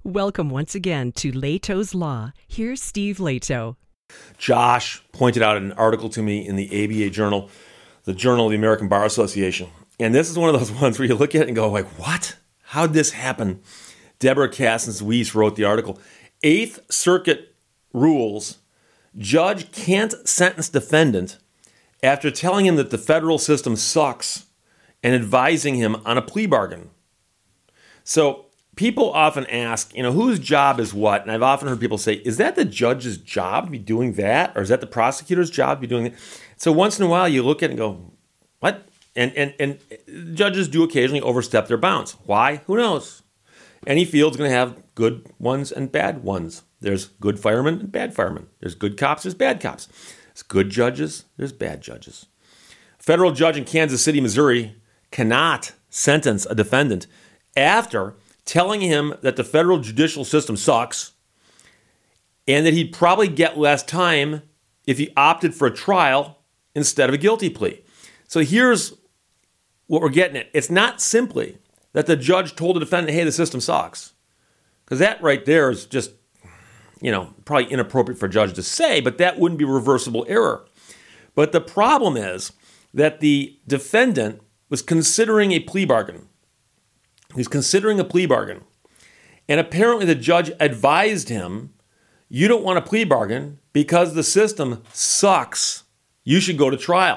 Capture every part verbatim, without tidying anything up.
Welcome once again to Leto's Law. Here's Steve Leto. Josh pointed out an article to me in the A B A Journal, the Journal of the American Bar Association. And this is one of those ones where you look at it and go, like, what? How'd this happen? Deborah Cassens-Weiss wrote the article. Eighth Circuit rules, judge can't sentence defendant after telling him that the federal system sucks and advising him on a plea bargain. So people often ask, you know, whose job is what? And I've often heard people say, is that the judge's job to be doing that? Or is that the prosecutor's job to be doing that? So once in a while you look at it and go, what? And, and, and judges do occasionally overstep their bounds. Why? Who knows? Any field's going to have good ones and bad ones. There's good firemen and bad firemen. There's good cops, there's bad cops. There's good judges, there's bad judges. A federal judge in Kansas City, Missouri, cannot sentence a defendant after telling him that the federal judicial system sucks and that he'd probably get less time if he opted for a trial instead of a guilty plea. So here's what we're getting at. It's not simply that the judge told the defendant, hey, the system sucks. Because that right there is just, you know, probably inappropriate for a judge to say, but that wouldn't be reversible error. But the problem is that the defendant was considering a plea bargain. He's considering a plea bargain. And apparently the judge advised him, you don't want a plea bargain because the system sucks. You should go to trial.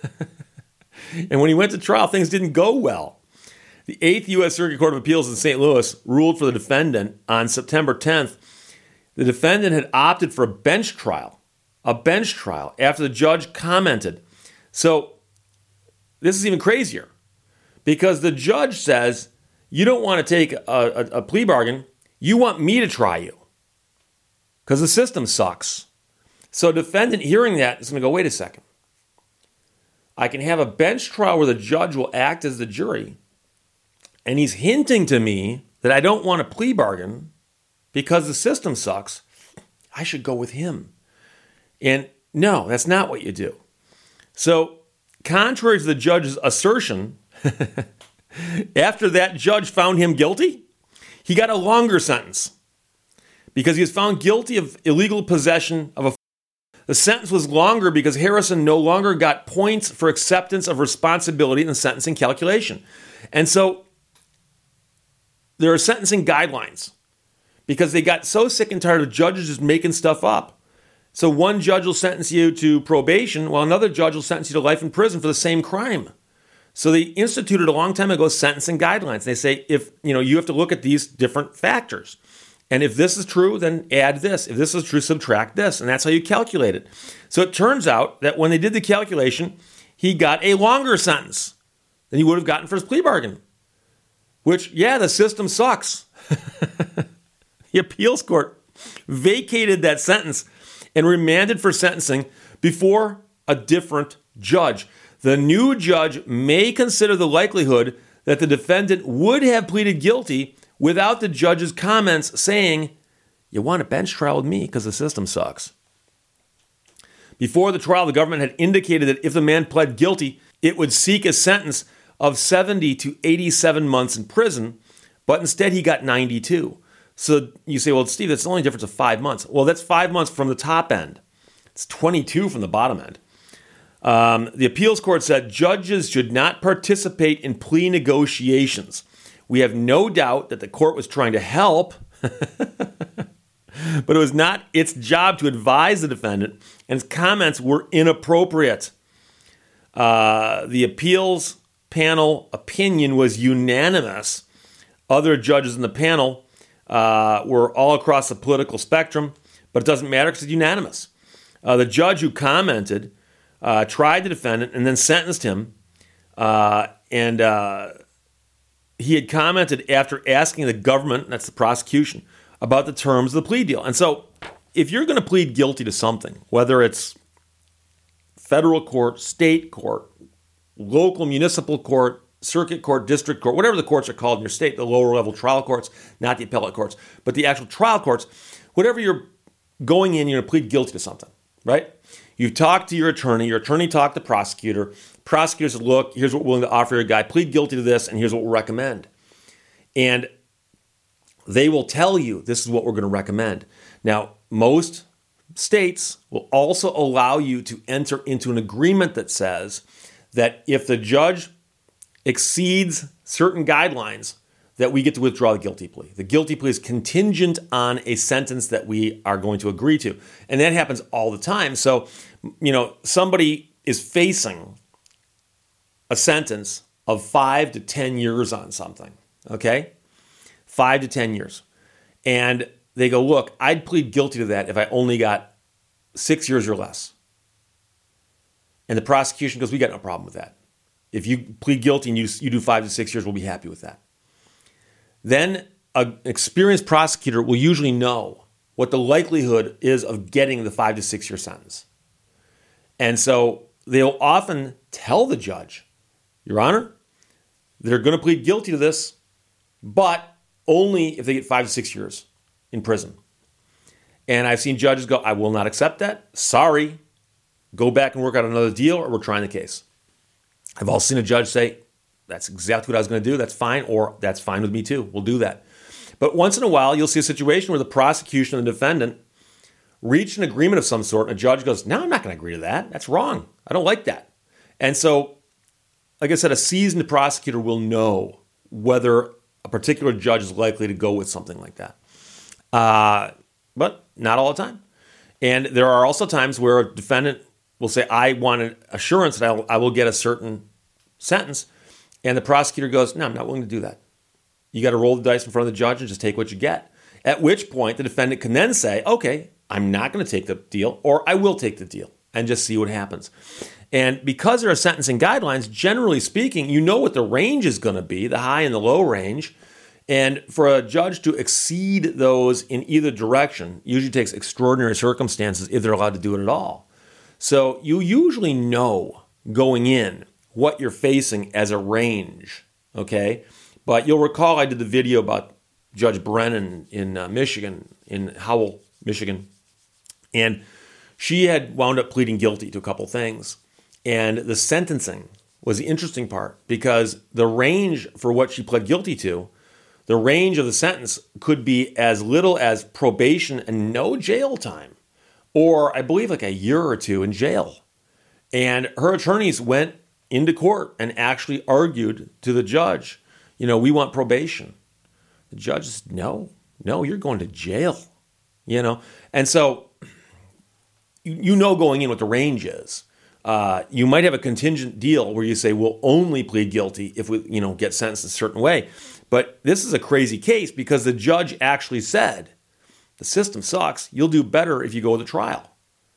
And when he went to trial, things didn't go well. The Eighth U S Circuit Court of Appeals in Saint Louis ruled for the defendant on September tenth. The defendant had opted for a bench trial, a bench trial, after the judge commented. So this is even crazier because the judge says, you don't want to take a, a, a plea bargain. You want me to try you because the system sucks. So defendant hearing that is going to go, wait a second. I can have a bench trial where the judge will act as the jury, and he's hinting to me that I don't want a plea bargain because the system sucks. I should go with him. And no, that's not what you do. So contrary to the judge's assertion, after that judge found him guilty, he got a longer sentence because he was found guilty of illegal possession of a. The sentence was longer because Harrison no longer got points for acceptance of responsibility in the sentencing calculation. And so there are sentencing guidelines because they got so sick and tired of judges just making stuff up. So one judge will sentence you to probation while another judge will sentence you to life in prison for the same crime. So they instituted a long time ago sentencing guidelines. They say, if you know, you have to look at these different factors. And if this is true, then add this. If this is true, subtract this. And that's how you calculate it. So it turns out that when they did the calculation, he got a longer sentence than he would have gotten for his plea bargain. Which, yeah, the system sucks. The appeals court vacated that sentence and remanded for sentencing before a different judge. The new judge may consider the likelihood that the defendant would have pleaded guilty without the judge's comments saying, you want a bench trial with me because the system sucks. Before the trial, the government had indicated that if the man pled guilty, it would seek a sentence of seventy to eighty-seven months in prison, but instead he got ninety-two. So you say, well, Steve, that's the only difference of five months. Well, that's five months from the top end. It's twenty-two from the bottom end. Um, the appeals court said judges should not participate in plea negotiations. We have no doubt that the court was trying to help, but it was not its job to advise the defendant, and its comments were inappropriate. Uh, the appeals panel opinion was unanimous. Other judges in the panel uh, were all across the political spectrum, but it doesn't matter because it's unanimous. Uh, the judge who commented uh, tried the defendant and then sentenced him, uh, and uh, he had commented after asking the government, that's the prosecution, about the terms of the plea deal. And so if you're going to plead guilty to something, whether it's federal court, state court, local municipal court, circuit court, district court, whatever the courts are called in your state, the lower level trial courts, not the appellate courts, but the actual trial courts, whatever you're going in, you're going to plead guilty to something, right? You've talked to your attorney, your attorney talked to the prosecutor, prosecutor said, look, here's what we're willing to offer your guy, plead guilty to this, and here's what we'll recommend. And they will tell you this is what we're going to recommend. Now, most states will also allow you to enter into an agreement that says that if the judge exceeds certain guidelines, that we get to withdraw the guilty plea. The guilty plea is contingent on a sentence that we are going to agree to. And that happens all the time. So, you know, somebody is facing a sentence of five to ten years on something, okay? Five to ten years. And they go, look, I'd plead guilty to that if I only got six years or less. And the prosecution goes, we got no problem with that. If you plead guilty and you, you do five to six years, we'll be happy with that. Then an experienced prosecutor will usually know what the likelihood is of getting the five to six year sentence. And so they'll often tell the judge, Your Honor, they're going to plead guilty to this, but only if they get five to six years in prison. And I've seen judges go, I will not accept that. Sorry. Go back and work out another deal or we're trying the case. I've also seen a judge say, that's exactly what I was going to do. That's fine. Or that's fine with me too. We'll do that. But once in a while, you'll see a situation where the prosecution and the defendant reach an agreement of some sort. And a judge goes, no, I'm not going to agree to that. That's wrong. I don't like that. And so, like I said, a seasoned prosecutor will know whether a particular judge is likely to go with something like that. Uh, but not all the time. And there are also times where a defendant will say, I want an assurance that I will, I will get a certain sentence. And the prosecutor goes, no, I'm not willing to do that. You got to roll the dice in front of the judge and just take what you get. At which point the defendant can then say, okay, I'm not going to take the deal, or I will take the deal and just see what happens. And because there are sentencing guidelines, generally speaking, you know what the range is going to be, the high and the low range. And for a judge to exceed those in either direction usually takes extraordinary circumstances if they're allowed to do it at all. So you usually know going in what you're facing as a range, okay? But you'll recall I did the video about Judge Brennan in uh, Michigan, in Howell, Michigan. And she had wound up pleading guilty to a couple things. And the sentencing was the interesting part because the range for what she pled guilty to, the range of the sentence could be as little as probation and no jail time, or I believe like a year or two in jail. And her attorneys went into court and actually argued to the judge, you know, we want probation. The judge said, no, no, you're going to jail, you know. And so you, you know going in what the range is. Uh, you might have a contingent deal where you say, we'll only plead guilty if we, you know, get sentenced a certain way. But this is a crazy case because the judge actually said, the system sucks. You'll do better if you go to trial.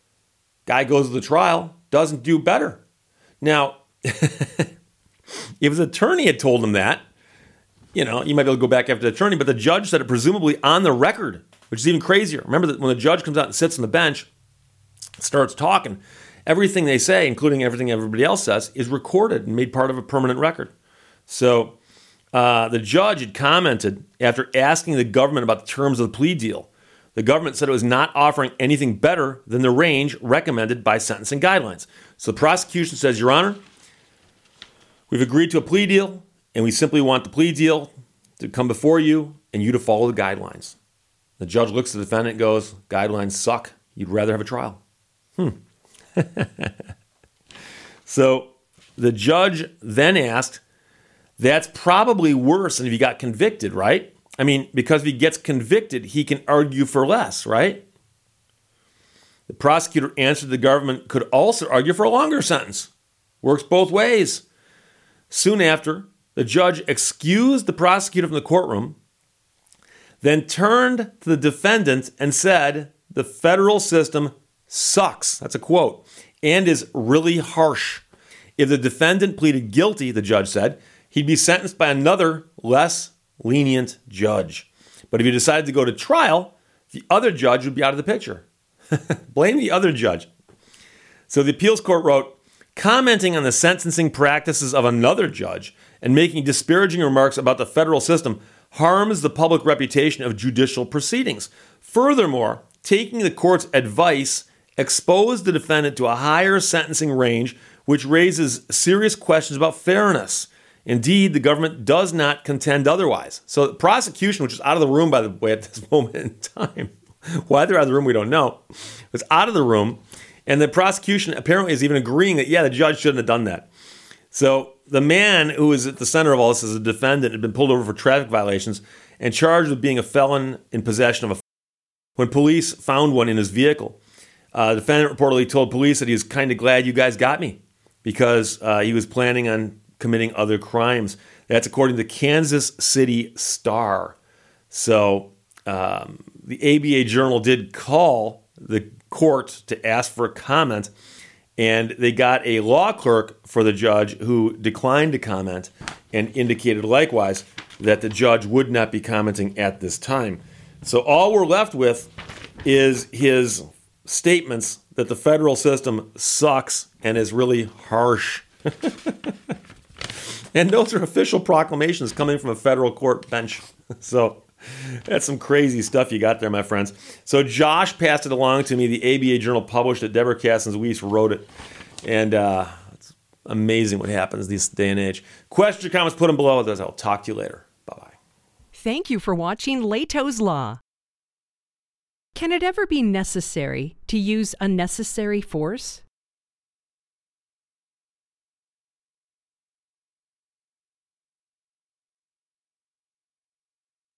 Guy goes to the trial, doesn't do better. Now, if his attorney had told him that, you know, you might be able to go back after the attorney, but the judge said it presumably on the record, which is even crazier. Remember that when the judge comes out and sits on the bench, starts talking, everything they say, including everything everybody else says, is recorded and made part of a permanent record. So uh, the judge had commented after asking the government about the terms of the plea deal. The government said it was not offering anything better than the range recommended by sentencing guidelines. So the prosecution says, Your Honor, we've agreed to a plea deal, and we simply want the plea deal to come before you and you to follow the guidelines. The judge looks at the defendant and goes, guidelines suck. You'd rather have a trial. Hmm. So the judge then asked, that's probably worse than if he got convicted, right? I mean, because if he gets convicted, he can argue for less, right? The prosecutor answered the government could also argue for a longer sentence. Works both ways. Soon after, the judge excused the prosecutor from the courtroom, then turned to the defendant and said, the federal system sucks. That's a quote. And is really harsh. If the defendant pleaded guilty, the judge said, he'd be sentenced by another less lenient judge. But if he decided to go to trial, the other judge would be out of the picture. Blame the other judge. So the appeals court wrote, commenting on the sentencing practices of another judge and making disparaging remarks about the federal system harms the public reputation of judicial proceedings. Furthermore, taking the court's advice exposed the defendant to a higher sentencing range, which raises serious questions about fairness. Indeed, the government does not contend otherwise. So the prosecution, which is out of the room, by the way, at this moment in time, why they're out of the room, we don't know, was out of the room. And the prosecution apparently is even agreeing that, yeah, the judge shouldn't have done that. So the man who was at the center of all this as a defendant had been pulled over for traffic violations and charged with being a felon in possession of a when police found one in his vehicle. Uh, the defendant reportedly told police that he was kind of glad you guys got me because uh, he was planning on committing other crimes. That's according to the Kansas City Star. So um, the A B A Journal did call the court to ask for a comment, and they got a law clerk for the judge who declined to comment and indicated likewise that the judge would not be commenting at this time. So all we're left with is his statements that the federal system sucks and is really harsh. And those are official proclamations coming from a federal court bench. So that's some crazy stuff you got there, my friends. So Josh passed it along to me. The A B A Journal published it. Deborah Kassens-Weiss wrote it. And uh, it's amazing what happens this day and age. Questions or comments, put them below. Otherwise, I'll talk to you later. Bye-bye. Thank you for watching Lehto's Law. Can it ever be necessary to use unnecessary force?